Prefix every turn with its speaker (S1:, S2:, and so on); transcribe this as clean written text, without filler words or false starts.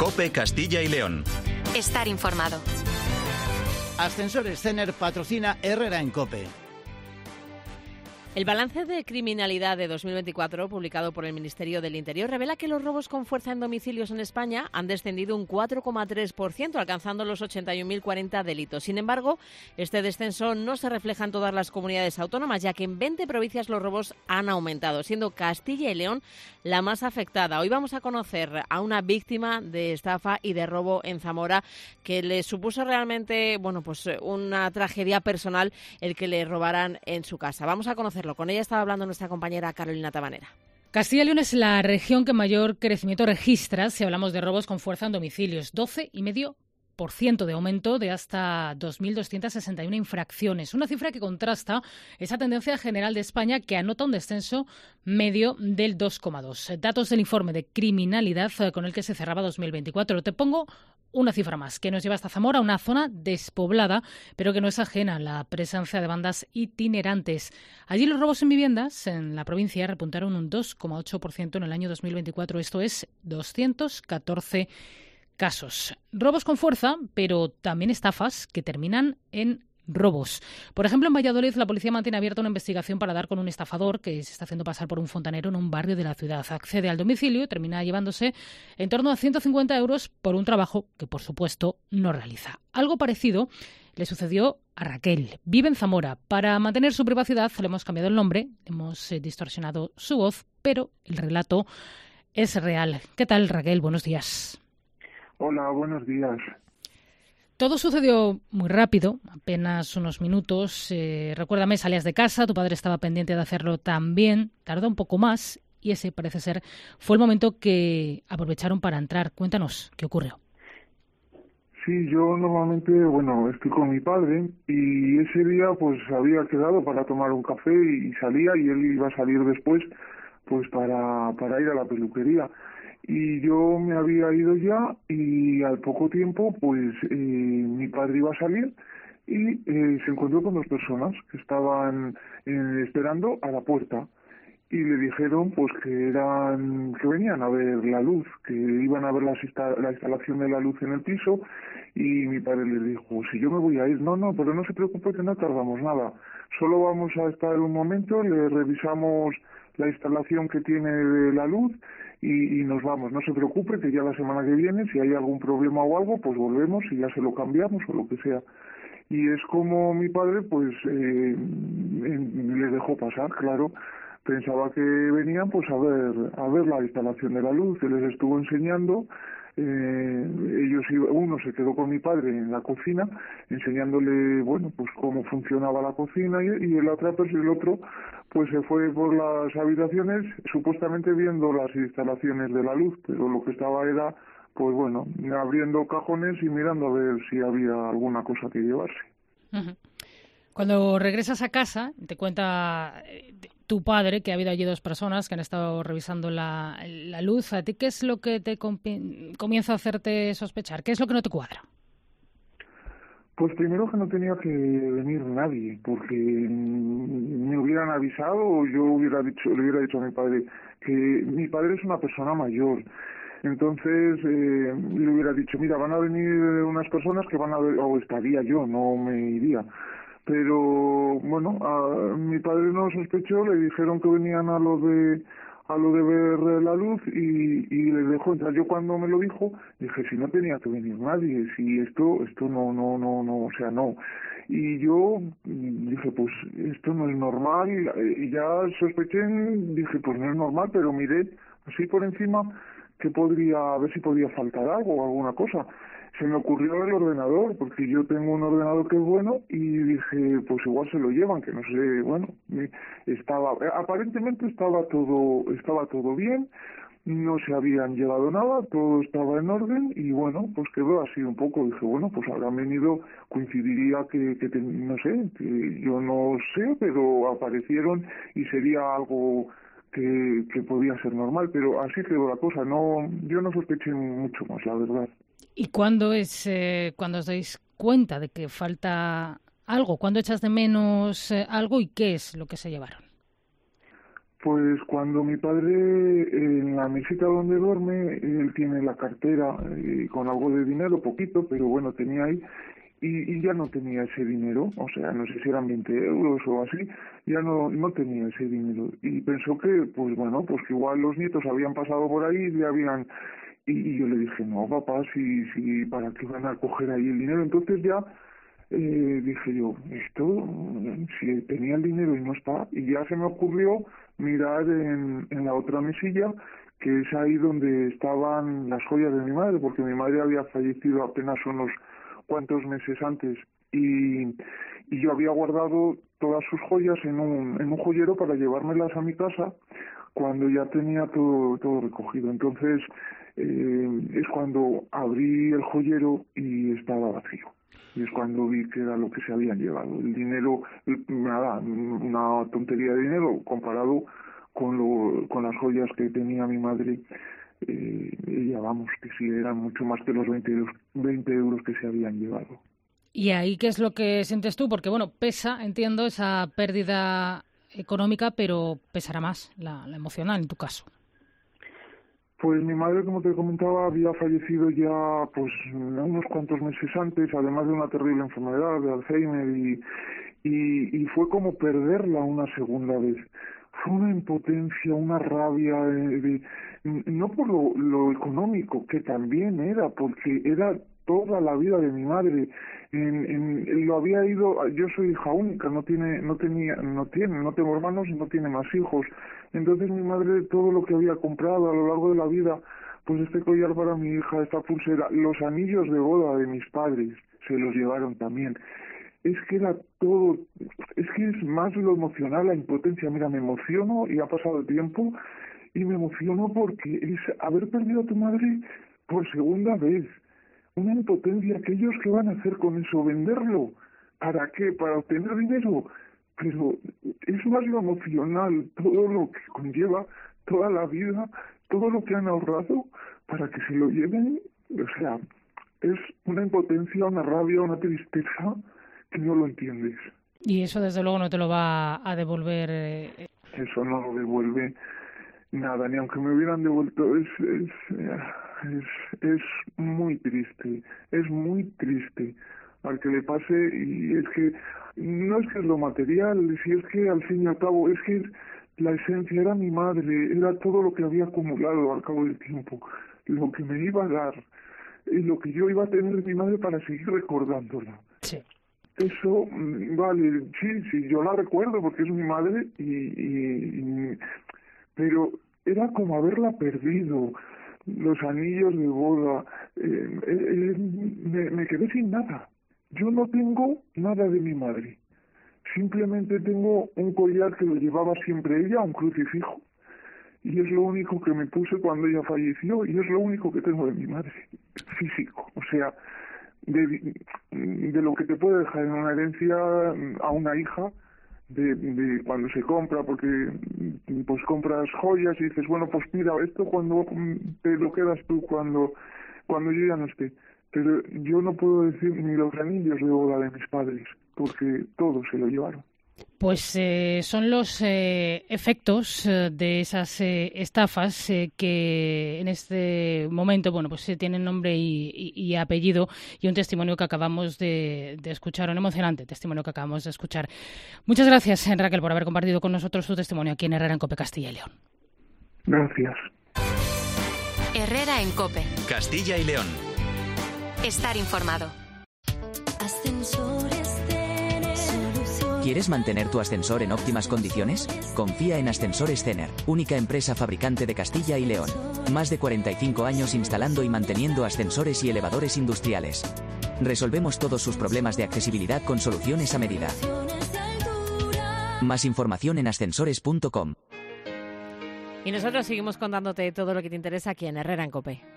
S1: COPE Castilla y León.
S2: Estar informado.
S3: Ascensores Cener patrocina Herrera en COPE.
S4: El balance de criminalidad de 2024, publicado por el Ministerio del Interior, revela que los robos con fuerza en domicilios en España han descendido un 4,3%, alcanzando los 81.040 delitos. Sin embargo, este descenso no se refleja en todas las comunidades autónomas, ya que en 20 provincias los robos han aumentado, siendo Castilla y León la más afectada. Hoy vamos a conocer a una víctima de estafa y de robo en Zamora, que le supuso realmente, una tragedia personal el que le robaran en su casa. Vamos a conocer. Con ella estaba hablando nuestra compañera Carolina Tabanera.
S5: Castilla y León es la región que mayor crecimiento registra si hablamos de robos con fuerza en domicilios, 12,5% de aumento de hasta 2.261 infracciones. Una cifra que contrasta esa tendencia general de España, que anota un descenso medio del 2,2%. Datos del informe de criminalidad con el que se cerraba 2024. Te pongo una cifra más, que nos lleva hasta Zamora, una zona despoblada, pero que no es ajena a la presencia de bandas itinerantes. Allí los robos en viviendas en la provincia repuntaron un 2,8% en el año 2024. Esto es 214 casos. Robos con fuerza, pero también estafas que terminan en robos. Por ejemplo, en Valladolid la policía mantiene abierta una investigación para dar con un estafador que se está haciendo pasar por un fontanero en un barrio de la ciudad. Accede al domicilio y termina llevándose en torno a 150 euros por un trabajo que, por supuesto, no realiza. Algo parecido le sucedió a Raquel. Vive en Zamora. Para mantener su privacidad le hemos cambiado el nombre, hemos distorsionado su voz, pero el relato es real. ¿Qué tal, Raquel? Buenos días.
S6: Hola, buenos días.
S5: Todo sucedió muy rápido, apenas unos minutos. Recuérdame, salías de casa, tu padre estaba pendiente de hacerlo también, tardó un poco más y ese parece ser fue el momento que aprovecharon para entrar. Cuéntanos, ¿qué ocurrió?
S6: Sí, yo normalmente, estoy con mi padre y ese día pues había quedado para tomar un café y salía y él iba a salir después pues para ir a la peluquería. Y yo me había ido ya y al poco tiempo pues mi padre iba a salir y se encontró con dos personas que estaban esperando a la puerta y le dijeron pues que venían a ver la luz, que iban a ver la instalación de la luz en el piso y mi padre les dijo, si yo me voy a ir, no, pero no se preocupe que no tardamos nada, solo vamos a estar un momento, le revisamos la instalación que tiene de la luz y nos vamos, no se preocupe que ya la semana que viene si hay algún problema o algo pues volvemos y ya se lo cambiamos o lo que sea. Y es como mi padre pues les dejó pasar, claro, pensaba que venían pues a ver la instalación de la luz, se les estuvo enseñando. Uno se quedó con mi padre en la cocina enseñándole pues cómo funcionaba la cocina y el otro pues se fue por las habitaciones supuestamente viendo las instalaciones de la luz, pero lo que estaba era pues abriendo cajones y mirando a ver si había alguna cosa que llevarse.
S5: Uh-huh. Cuando regresas a casa, te cuenta tu padre que ha habido allí dos personas que han estado revisando la luz. ¿A ti qué es lo que te comienza a hacerte sospechar? ¿Qué es lo que no te cuadra?
S6: Pues primero que no tenía que venir nadie, porque me hubieran avisado o yo le hubiera dicho a mi padre que mi padre es una persona mayor. Entonces le hubiera dicho, mira, van a venir unas personas que van a ver, o estaría yo, no me iría. Pero a mi padre no sospechó, le dijeron que venían a lo de ver la luz y les dejó entrar. Yo cuando me lo dijo dije, si no tenía que venir nadie, si esto no, o sea, no. Y yo dije, pues esto no es normal y ya sospeché, dije, pues no es normal, pero miré así por encima que a ver si podía faltar algo o alguna cosa. Se me ocurrió el ordenador, porque yo tengo un ordenador que es bueno, y dije, pues igual se lo llevan, que no sé, aparentemente estaba todo bien, no se habían llevado nada, todo estaba en orden, y pues quedó así un poco, dije, pues habrán venido, coincidiría que no sé, que yo no sé, pero aparecieron y sería algo que podía ser normal, pero así quedó la cosa, yo no sospeché mucho más, la verdad.
S5: ¿Y cuándo cuando os dais cuenta de que falta algo? ¿Cuándo echas de menos algo y qué es lo que se llevaron?
S6: Pues cuando mi padre, en la mesita donde duerme, él tiene la cartera con algo de dinero, poquito, pero bueno, tenía ahí, y ya no tenía ese dinero, o sea, no sé si eran 20 euros o así, ya no tenía ese dinero. Y pensó que, pues bueno, pues que igual los nietos habían pasado por ahí y le habían... Y yo le dije, no, papá, si ¿para qué van a coger ahí el dinero? Entonces ya... dije yo, esto, si tenía el dinero y no está, y ya se me ocurrió mirar en la otra mesilla, que es ahí donde estaban las joyas de mi madre, porque mi madre había fallecido apenas unos cuantos meses antes, y yo había guardado todas sus joyas en un joyero para llevármelas a mi casa cuando ya tenía todo recogido. Entonces es cuando abrí el joyero y estaba vacío. Y es cuando vi que era lo que se habían llevado. El dinero, nada, una tontería de dinero comparado con las joyas que tenía mi madre. Ella, vamos, que sí, eran mucho más que los 20 euros que se habían llevado.
S5: ¿Y ahí qué es lo que sientes tú? Porque, bueno, pesa, entiendo, esa pérdida económica, pero pesará más la emocional en tu caso.
S6: Pues mi madre, como te comentaba, había fallecido ya pues unos cuantos meses antes, además de una terrible enfermedad de Alzheimer, y fue como perderla una segunda vez. Fue una impotencia, una rabia, no por lo económico, que también era, porque era toda la vida de mi madre. Lo había ido, yo soy hija única, no tengo hermanos y no tiene más hijos. Entonces mi madre, todo lo que había comprado a lo largo de la vida, pues este collar para mi hija, esta pulsera, los anillos de boda de mis padres, se los llevaron también. Es que era todo, es que es más lo emocional, la impotencia. Mira, me emociono y ha pasado el tiempo y me emociono porque es haber perdido a tu madre por segunda vez. Una impotencia, aquellos que van a hacer con eso, venderlo. ¿Para qué? Para obtener dinero. Pero es más lo emocional, todo lo que conlleva, toda la vida, todo lo que han ahorrado para que se lo lleven. O sea, es una impotencia, una rabia, una tristeza que no lo entiendes.
S5: Y eso desde luego no te lo va a devolver.
S6: Eso no lo devuelve nada, ni aunque me hubieran devuelto. Es muy triste, es muy triste al que le pase. Y es que no es que es lo material, si es que al fin y al cabo es que la esencia era mi madre, era todo lo que había acumulado al cabo del tiempo, lo que me iba a dar y lo que yo iba a tener de mi madre para seguir recordándola.
S5: Sí.
S6: Eso, vale, sí, yo la recuerdo porque es mi madre, pero era como haberla perdido. Los anillos de boda, me quedé sin nada. Yo no tengo nada de mi madre. Simplemente tengo un collar que lo llevaba siempre ella, un crucifijo. Y es lo único que me puse cuando ella falleció, y es lo único que tengo de mi madre, físico. O sea, de lo que te puede dejar en una herencia a una hija, de cuando se compra, porque pues compras joyas y dices, bueno, pues mira, esto cuando te lo quedas tú cuando yo ya no esté. Pero yo no puedo decir ni los anillos de boda de mis padres, porque todo se lo llevaron.
S5: Pues son los efectos de esas estafas que en este momento, bueno, pues tienen nombre y apellido, y un testimonio que acabamos de escuchar, un emocionante testimonio que acabamos de escuchar. Muchas gracias, Raquel, por haber compartido con nosotros tu testimonio aquí en Herrera en COPE Castilla y León.
S6: Gracias.
S1: Herrera en COPE.
S2: Castilla y León.
S1: Estar informado.
S7: ¿Quieres mantener tu ascensor en óptimas condiciones? Confía en Ascensores Cener, única empresa fabricante de Castilla y León. Más de 45 años instalando y manteniendo ascensores y elevadores industriales. Resolvemos todos sus problemas de accesibilidad con soluciones a medida. Más información en ascensores.com.
S4: Y nosotros seguimos contándote todo lo que te interesa aquí en Herrera en COPE.